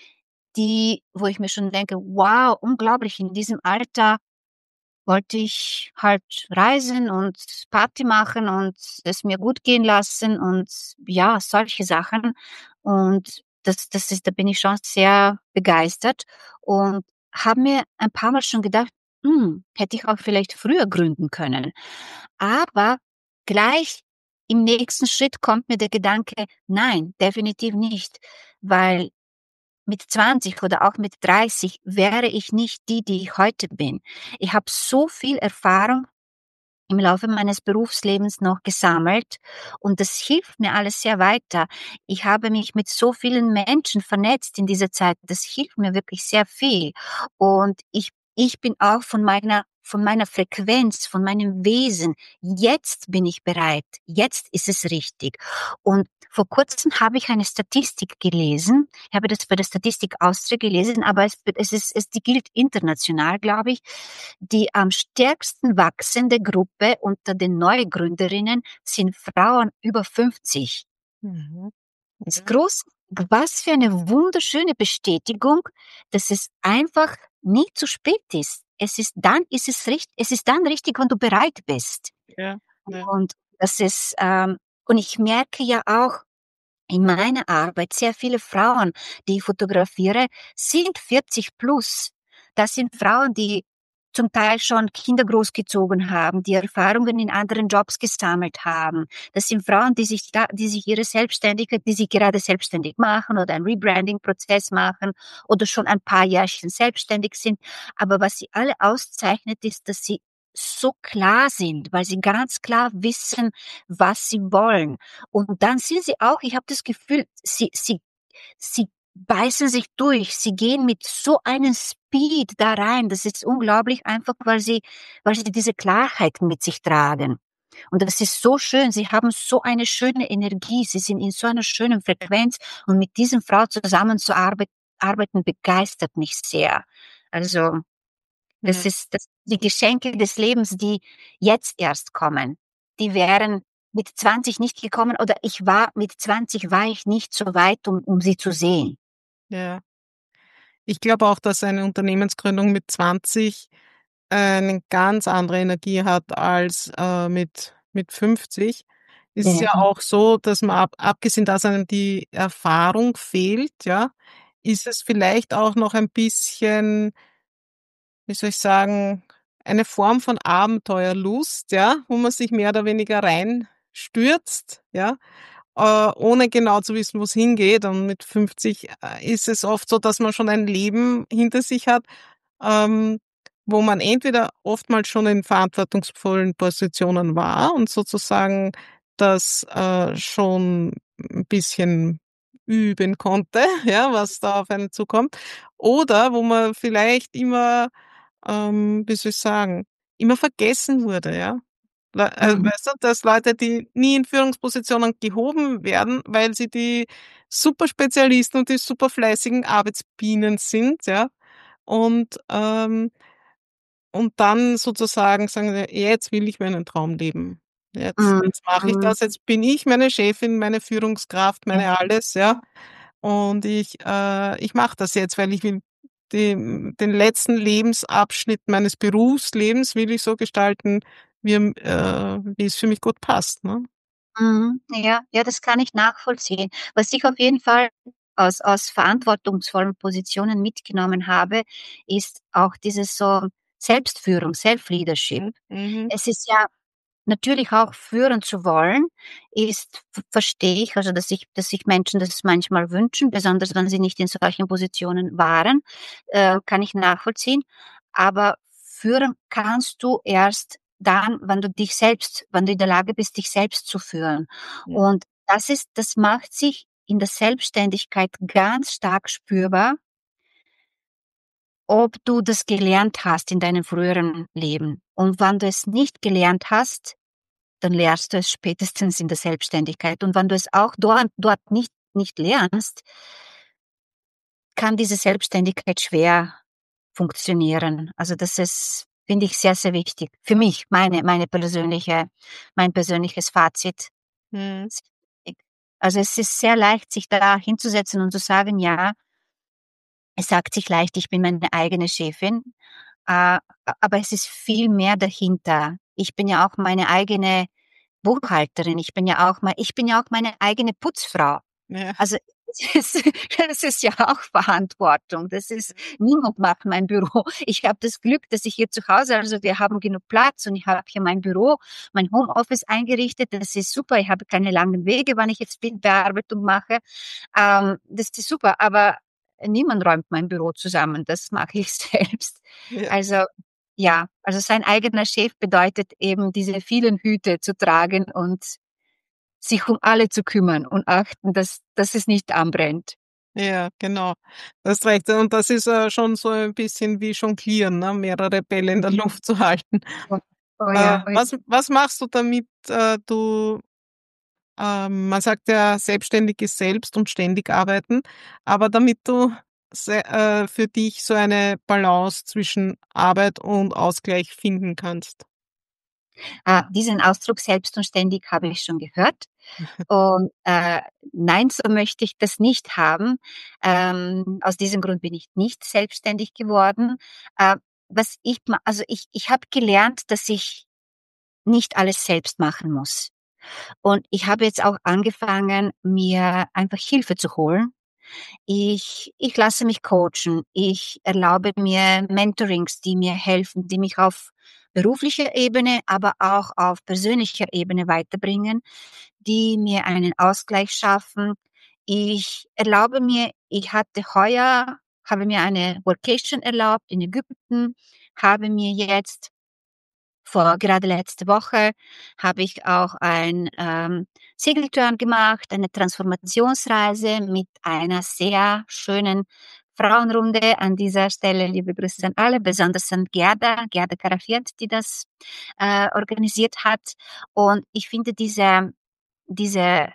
die wo ich mir schon denke: „Wow, unglaublich, in diesem Alter wollte ich halt reisen und Party machen und es mir gut gehen lassen und ja, solche Sachen. Und das das ist da bin ich schon sehr begeistert und habe mir ein paar Mal schon gedacht: „Hm, hätte ich auch vielleicht früher gründen können.“ Aber gleich im nächsten Schritt kommt mir der Gedanke: „Nein, definitiv nicht“, weil mit zwanzig oder auch mit dreißig wäre ich nicht die, die ich heute bin. Ich habe so viel Erfahrung im Laufe meines Berufslebens noch gesammelt und das hilft mir alles sehr weiter. Ich habe mich mit so vielen Menschen vernetzt in dieser Zeit. Das hilft mir wirklich sehr viel. Und ich, ich bin auch von meiner von meiner Frequenz, von meinem Wesen. Jetzt bin ich bereit. Jetzt ist es richtig. Und vor kurzem habe ich eine Statistik gelesen. Ich habe das bei der Statistik Austria gelesen, aber es, es ist, es, die gilt international, glaube ich. Die am stärksten wachsende Gruppe unter den Neugründerinnen sind Frauen über fünfzig. Mhm. Das ist Ja. groß. Was für eine wunderschöne Bestätigung, dass es einfach nie zu spät ist. Es ist dann, ist es richtig, es ist dann richtig, wenn du bereit bist. Ja. Ja. Und das ist, ähm, und ich merke ja auch in meiner Arbeit, sehr viele Frauen, die ich fotografiere, sind vierzig plus. Das sind Frauen, die zum Teil schon Kinder großgezogen haben, die Erfahrungen in anderen Jobs gesammelt haben. Das sind Frauen, die sich da, die sich ihre Selbstständigkeit, die sich gerade selbstständig machen oder einen Rebranding-Prozess machen oder schon ein paar Jährchen selbstständig sind. Aber was sie alle auszeichnet, ist, dass sie so klar sind, weil sie ganz klar wissen, was sie wollen. Und dann sind sie auch, ich habe das Gefühl, sie, sie, sie beißen sich durch. Sie gehen mit so einem Speed da rein. Das ist unglaublich einfach, weil sie, weil sie diese Klarheit mit sich tragen. Und das ist so schön. Sie haben so eine schöne Energie. Sie sind in so einer schönen Frequenz. Und mit diesen Frauen zusammenzuarbeiten, arbeiten begeistert mich sehr. Also, das Mhm. ist das, die Geschenke des Lebens, die jetzt erst kommen. Die wären mit zwanzig nicht gekommen oder ich war mit zwanzig war ich nicht so weit, um, um sie zu sehen. Ja. Ich glaube auch, dass eine Unternehmensgründung mit zwanzig eine ganz andere Energie hat als äh, mit, mit fünfzig. Es ist Ja. ja auch so, dass man ab, abgesehen, dass einem die Erfahrung fehlt, ja, ist es vielleicht auch noch ein bisschen, wie soll ich sagen, eine Form von Abenteuerlust, ja, wo man sich mehr oder weniger reinstürzt, ja, äh, ohne genau zu wissen, wo es hingeht. Und mit fünfzig äh, ist es oft so, dass man schon ein Leben hinter sich hat, ähm, wo man entweder oftmals schon in verantwortungsvollen Positionen war und sozusagen das äh, schon ein bisschen üben konnte, ja, was da auf einen zukommt, oder wo man vielleicht immer, ähm, wie soll ich sagen, immer vergessen wurde, ja. Le äh, Mhm. weißt du, dass Leute, die nie in Führungspositionen gehoben werden, weil sie die Superspezialisten und die superfleißigen Arbeitsbienen sind, ja, und, ähm und dann sozusagen sagen sie: „Jetzt will ich meinen Traum leben. Jetzt Mhm. jetzt mache ich Mhm. das, jetzt bin ich meine Chefin, meine Führungskraft, Ja. meine alles, ja. Und ich äh, ich mache das jetzt, weil ich will den den letzten Lebensabschnitt meines Berufslebens will ich so gestalten, wie m äh, wie es für mich gut passt", ne? Mhm. Ja, ja, das kann ich nachvollziehen. Was ich auf jeden Fall aus aus verantwortungsvollen Positionen mitgenommen habe, ist auch dieses so Selbstführung, Self-Leadership. Mhm, mhm, Es ist ja natürlich auch führen zu wollen, ist v verstehe ich, also, dass sich dass sich Menschen das manchmal wünschen, besonders wenn sie nicht in solchen Positionen waren, äh, kann ich nachvollziehen. Aber führen kannst du erst dann, wenn du dich selbst wenn du in der Lage bist, dich selbst zu führen. mhm, Und das ist das macht sich in der Selbstständigkeit ganz stark spürbar, ob du das gelernt hast in deinem früheren Leben. Und wenn du es nicht gelernt hast, dann lernst du es spätestens in der Selbstständigkeit. Und wenn du es auch dort dort nicht nicht lernst, kann diese Selbstständigkeit schwer funktionieren. Also, das ist, finde ich, sehr, sehr wichtig. Für mich, meine meine persönliche mein persönliches Fazit. mhm, Sehr wichtig. Also, es ist sehr leicht, sich da hinzusetzen und zu sagen: „Ja, es sagt sich leicht, ich bin meine eigene Chefin“, äh, aber es ist viel mehr dahinter. Ich bin ja auch meine eigene Buchhalterin, ich bin ja auch mei ich bin ja auch meine eigene Putzfrau. ja, Also, das ist das ist ja auch Verantwortung. Das ist niemand macht mein Büro. Ich habe das Glück, dass ich hier zu Hause also, wir haben genug Platz und ich habe hier mein Büro, mein Homeoffice eingerichtet. Das ist super. Ich habe keine langen Wege, wann ich jetzt Bildbearbeitung mache. Ähm, das ist super, aber niemand räumt mein Büro zusammen. Das mache ich selbst. ja, Also, ja, also sein eigener Chef bedeutet eben, diese vielen Hüte zu tragen und sich um alle zu kümmern und achten, dass dass es nicht anbrennt. Ja, genau. Du hast recht. Und das ist äh, schon so ein bisschen wie Jonglieren, ne? Mehrere Bälle in der Luft zu halten. Oh, oh Äh, ja, oh ja. was, was machst du, damit äh, du, ähm, man sagt ja, selbstständig ist selbst und ständig arbeiten, aber damit du se äh, für dich so eine Balance zwischen Arbeit und Ausgleich finden kannst? Ah, diesen Ausdruck selbstständig habe ich schon gehört. Und, äh, nein, so möchte ich das nicht haben. Ähm, aus diesem Grund bin ich nicht selbstständig geworden. Äh, was ich ma also, ich ich habe gelernt, dass ich nicht alles selbst machen muss. Und ich habe jetzt auch angefangen, mir einfach Hilfe zu holen. Ich ich lasse mich coachen. Ich erlaube mir Mentorings, die mir helfen, die mich auf beruflicher Ebene, aber auch auf persönlicher Ebene weiterbringen, die mir einen Ausgleich schaffen. Ich erlaube mir ich hatte heuer habe mir eine Workation erlaubt in Ägypten, habe mir jetzt vor gerade letzte Woche habe ich auch ein, ähm, Segeltörn gemacht, eine Transformationsreise mit einer sehr schönen Frauenrunde. An dieser Stelle liebe Grüße an alle, besonders an Gerda, Gerda Karafiert, die das, äh, organisiert hat. Und ich finde diese diese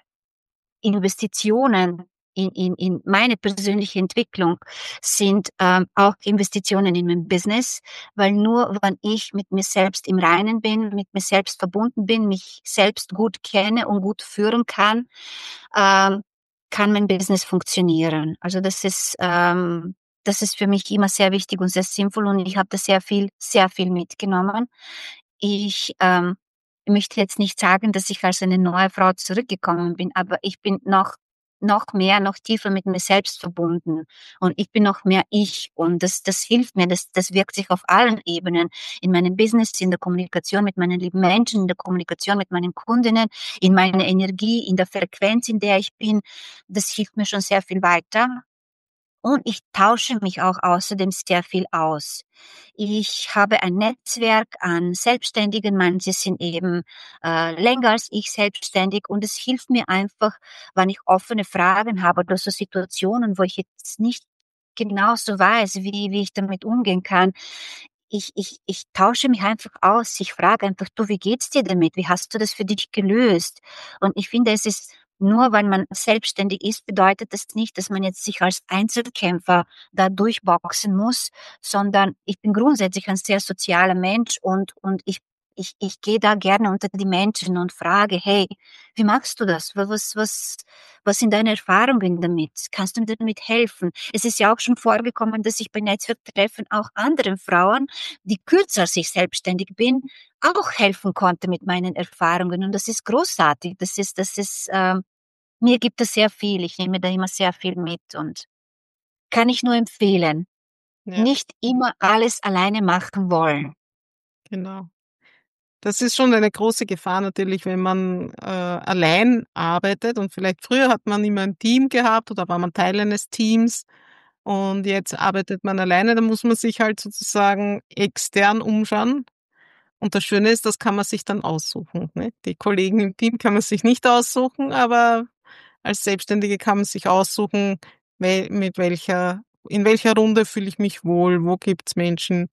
Investitionen in in in meine persönliche Entwicklung sind, ähm, auch Investitionen in mein Business, weil nur wenn ich mit mir selbst im Reinen bin, mit mir selbst verbunden bin, mich selbst gut kenne und gut führen kann, ähm, kann mein Business funktionieren. Also, das ist, ähm das ist für mich immer sehr wichtig und sehr sinnvoll und ich habe da sehr viel sehr viel mitgenommen. Ich, ähm, möchte jetzt nicht sagen, dass ich als eine neue Frau zurückgekommen bin, aber ich bin noch noch mehr, noch tiefer mit mir selbst verbunden und ich bin noch mehr ich und das das hilft mir, das das wirkt sich auf allen Ebenen, in meinem Business, in der Kommunikation mit meinen lieben Menschen, in der Kommunikation mit meinen Kundinnen, in meiner Energie, in der Frequenz, in der ich bin. Das hilft mir schon sehr viel weiter. Und ich tausche mich auch außerdem sehr viel aus. Ich habe ein Netzwerk an Selbstständigen, manche sind eben äh, länger als ich selbstständig und es hilft mir einfach, wenn ich offene Fragen habe oder so Situationen, wo ich jetzt nicht genau so weiß, wie, wie ich damit umgehen kann. Ich, ich, ich tausche mich einfach aus. Ich frage einfach, du, wie geht's dir damit? Wie hast du das für dich gelöst? Und ich finde, es ist nur weil man selbstständig ist, bedeutet das nicht, dass man jetzt sich als Einzelkämpfer da durchboxen muss, sondern ich bin grundsätzlich ein sehr sozialer Mensch und und ich ich ich gehe da gerne unter die Menschen und frage: „Hey, wie machst du das? Wa was was was sind deine Erfahrungen damit? Kannst du mir damit helfen?“ Es ist ja auch schon vorgekommen, dass ich bei Netzwerktreffen auch anderen Frauen, die kürzer als ich selbstständig bin, auch helfen konnte mit meinen Erfahrungen und das ist großartig. Das ist das ist, ähm mir gibt es sehr viel. Ich nehme da immer sehr viel mit und kann ich nur empfehlen. Ja, Nicht immer alles alleine machen wollen. genau. Das ist schon eine große Gefahr natürlich, wenn man, äh, allein arbeitet und vielleicht früher hat man immer ein Team gehabt oder war man Teil eines Teams und jetzt arbeitet man alleine, dann muss man sich halt sozusagen extern umschauen. Und das Schöne ist, das kann man sich dann aussuchen, ne? Die Kollegen im Team kann man sich nicht aussuchen, aber als Selbstständige kann man sich aussuchen, wel mit welcher in welcher Runde fühle ich mich wohl, wo gibt's Menschen,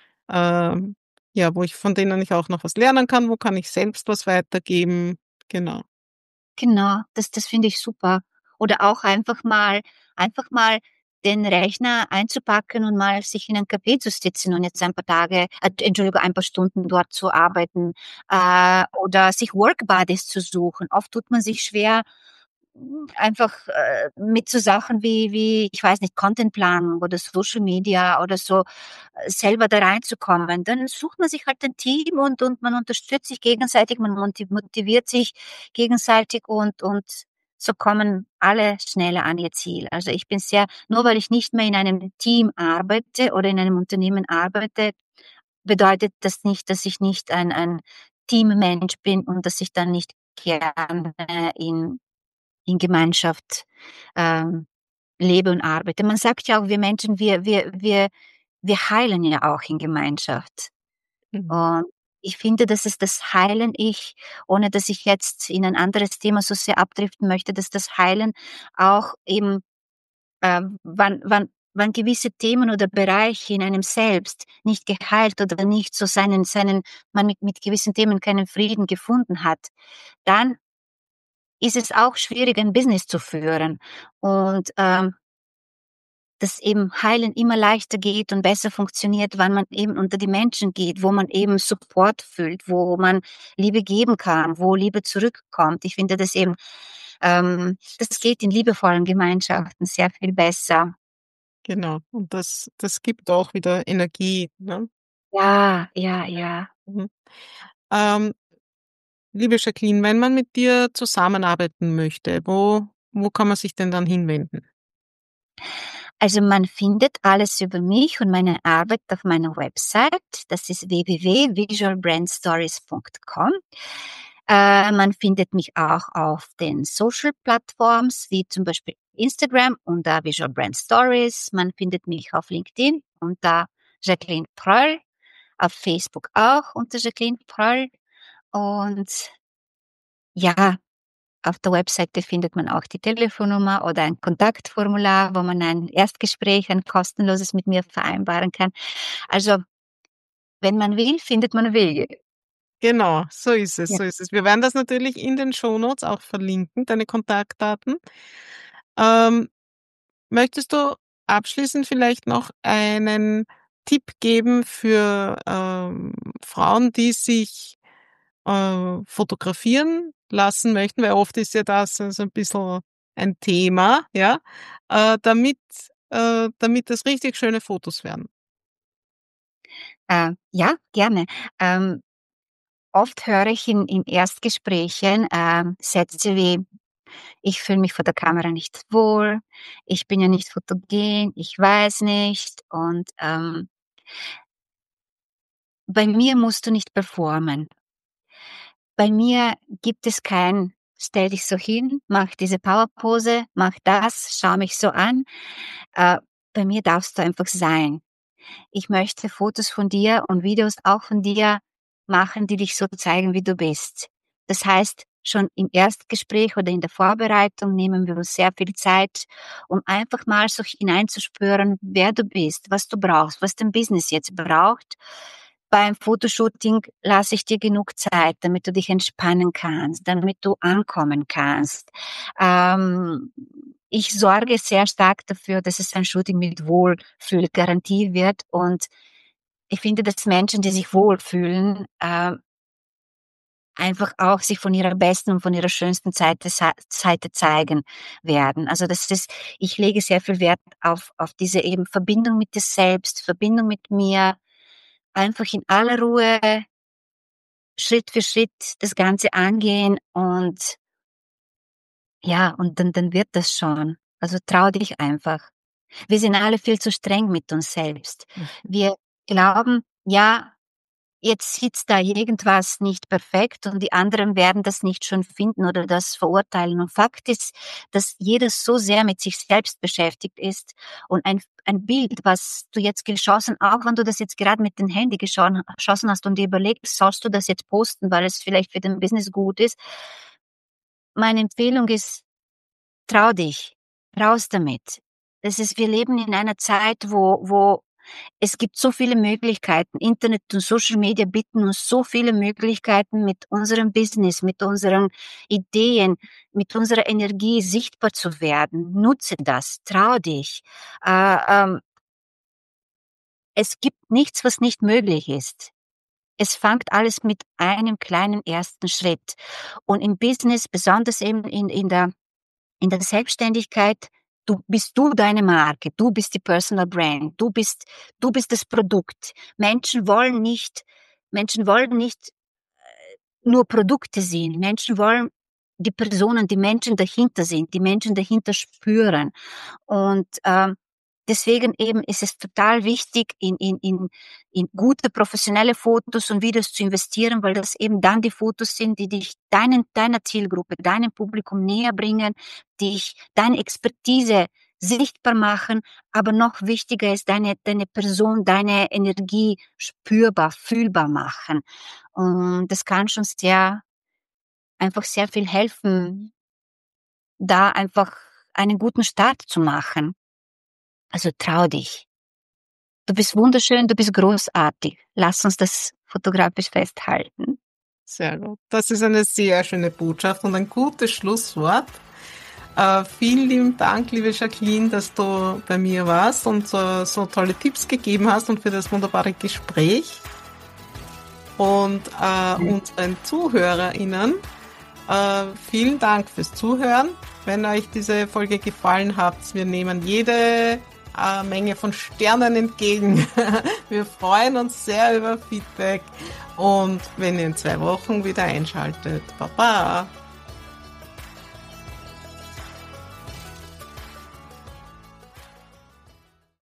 ähm, ja, wo ich von denen ich auch noch was lernen kann, wo kann ich selbst was weitergeben. Genau. Genau, das das finde ich super. Oder auch einfach mal einfach mal den Rechner einzupacken und mal sich in 'n Café zu sitzen und jetzt ein paar Tage äh, Entschuldigung, ein paar Stunden dort zu arbeiten, äh, oder sich Workbuddies zu suchen. Oft tut man sich schwer, hm, einfach, äh, mit so Sachen wie wie, ich weiß nicht, Contentplanung oder Social Media oder so, äh, selber da reinzukommen. Dann sucht man sich halt ein Team und und man unterstützt sich gegenseitig, man monti motiviert sich gegenseitig und und so kommen alle schneller an ihr Ziel. Also, ich bin sehr nur weil ich nicht mehr in einem Team arbeite oder in einem Unternehmen arbeite, bedeutet das nicht, dass ich nicht ein ein Teammensch bin und dass ich dann nicht gerne in in Gemeinschaft, ähm, lebe und arbeite. Man sagt ja auch, wir Menschen, wir wir wir wir heilen ja auch in Gemeinschaft. Mhm. Und ich finde, dass es das Heilen ich ohne dass ich jetzt in ein anderes Thema so sehr abdriften möchte, dass das Heilen auch eben äh, wann, wann, wann gewisse Themen oder Bereiche in einem selbst nicht geheilt oder nicht so seinen, seinen, man mit, mit gewissen Themen keinen Frieden gefunden hat, dann ist es auch schwierig, ein Business zu führen. Und ähm, dass eben Heilen immer leichter geht und besser funktioniert, weil man eben unter die Menschen geht, wo man eben Support fühlt, wo man Liebe geben kann, wo Liebe zurückkommt. Ich finde das eben, ähm, das geht in liebevollen Gemeinschaften sehr viel besser. Genau. Und das das gibt auch wieder Energie, ne? Ja, ja, ja. Mhm. Ähm, liebe Jacqueline, wenn man mit dir zusammenarbeiten möchte, wo wo kann man sich denn dann hinwenden? Also man findet alles über mich und meine Arbeit auf meiner Website. Das ist w w w punkt visual brand stories punkt com. Äh, man findet mich auch auf den Social Plattforms wie zum Beispiel Instagram unter Visual Brand Stories. Man findet mich auf LinkedIn unter Jacqueline Pröll, auf Facebook auch unter Jacqueline Pröll. Und ja, auf der Webseite findet man auch die Telefonnummer oder ein Kontaktformular, wo man ein Erstgespräch, ein kostenloses mit mir vereinbaren kann. Also, wenn man will, findet man Wege. Genau, so ist es, Ja. so ist es. Wir werden das natürlich in den Shownotes auch verlinken, deine Kontaktdaten. Ähm, möchtest du abschließend vielleicht noch einen Tipp geben für, ähm, Frauen, die sich, äh, fotografieren lassen möchten? Weil oft ist ja das so so 'n bisschen ein Thema, ja, äh, damit äh, damit das richtig schöne Fotos werden. Äh, ja, gerne. Ähm, oft höre ich in in Erstgesprächen, ähm, Sätze wie: „Ich fühle mich vor der Kamera nicht wohl, ich bin ja nicht fotogen, ich weiß nicht“ und, ähm, „bei mir musst du nicht performen.“ Bei mir gibt es kein: „Stell dich so hin, mach diese Powerpose, mach das, schau mich so an.“ Äh, bei mir darfst du einfach sein. Ich möchte Fotos von dir und Videos auch von dir machen, die dich so zeigen, wie du bist. Das heißt, schon im Erstgespräch oder in der Vorbereitung nehmen wir uns sehr viel Zeit, um einfach mal so hineinzuspüren, wer du bist, was du brauchst, was dein Business jetzt braucht. Beim Fotoshooting lasse ich dir genug Zeit, damit du dich entspannen kannst, damit du ankommen kannst. Ähm, ich sorge sehr stark dafür, dass es ein Shooting mit Wohlfühlgarantie wird und ich finde, dass Menschen, die sich wohlfühlen, äh, einfach auch sich von ihrer besten und von ihrer schönsten Seite Sa Seite zeigen werden. Also, das ist ich lege sehr viel Wert auf auf diese eben Verbindung mit dir selbst, Verbindung mit mir, einfach in aller Ruhe Schritt für Schritt das Ganze angehen und ja, und dann dann wird das schon. Also, trau dich einfach. Wir sind alle viel zu streng mit uns selbst. Mhm. Wir glauben, ja, jetzt sitzt da irgendwas nicht perfekt und die anderen werden das nicht schon finden oder das verurteilen. Und Fakt ist, dass jeder so sehr mit sich selbst beschäftigt ist und ein ein Bild, was du jetzt geschossen auch wenn du das jetzt gerade mit dem Handy geschauen geschossen hast und dir überlegst, sollst du das jetzt posten, weil es vielleicht für dein Business gut ist? Meine Empfehlung ist, trau dich, raus damit. Das ist wir leben in einer Zeit, wo wo es gibt so viele Möglichkeiten. Internet und Social Media bieten uns so viele Möglichkeiten, mit unserem Business, mit unseren Ideen, mit unserer Energie sichtbar zu werden. Nutze das, trau dich. Äh, ähm, es gibt nichts, was nicht möglich ist. Es fängt alles mit einem kleinen ersten Schritt. Und im Business, besonders eben in in der in der Selbstständigkeit, du bist du deine Marke, du bist die Personal Brand, du bist du bist das Produkt. Menschen wollen nicht Menschen wollen nicht nur Produkte sehen. Menschen wollen die Personen, die Menschen dahinter sind, die Menschen dahinter spüren. Und, ähm, deswegen eben ist es total wichtig, in in in in gute professionelle Fotos und Videos zu investieren, weil das eben dann die Fotos sind, die dich deinen deiner Zielgruppe, deinem Publikum näher bringen, die dich deine Expertise sichtbar machen, aber noch wichtiger ist, deine deine Person, deine Energie spürbar, fühlbar machen. Und das kann schon sehr einfach sehr viel helfen, da einfach einen guten Start zu machen. Also trau dich. Du bist wunderschön, du bist großartig. Lass uns das fotografisch festhalten. Sehr gut. Das ist eine sehr schöne Botschaft und ein gutes Schlusswort. Äh, vielen lieben Dank, liebe Jacqueline, dass du bei mir warst und so, so tolle Tipps gegeben hast und für das wunderbare Gespräch. Und äh, mhm. unseren ZuhörerInnen äh, vielen Dank fürs Zuhören. Wenn euch diese Folge gefallen hat, wir nehmen jede äh, Menge von Sternen entgegen. Wir freuen uns sehr über Feedback und wenn ihr in zwei Wochen wieder einschaltet. Baba!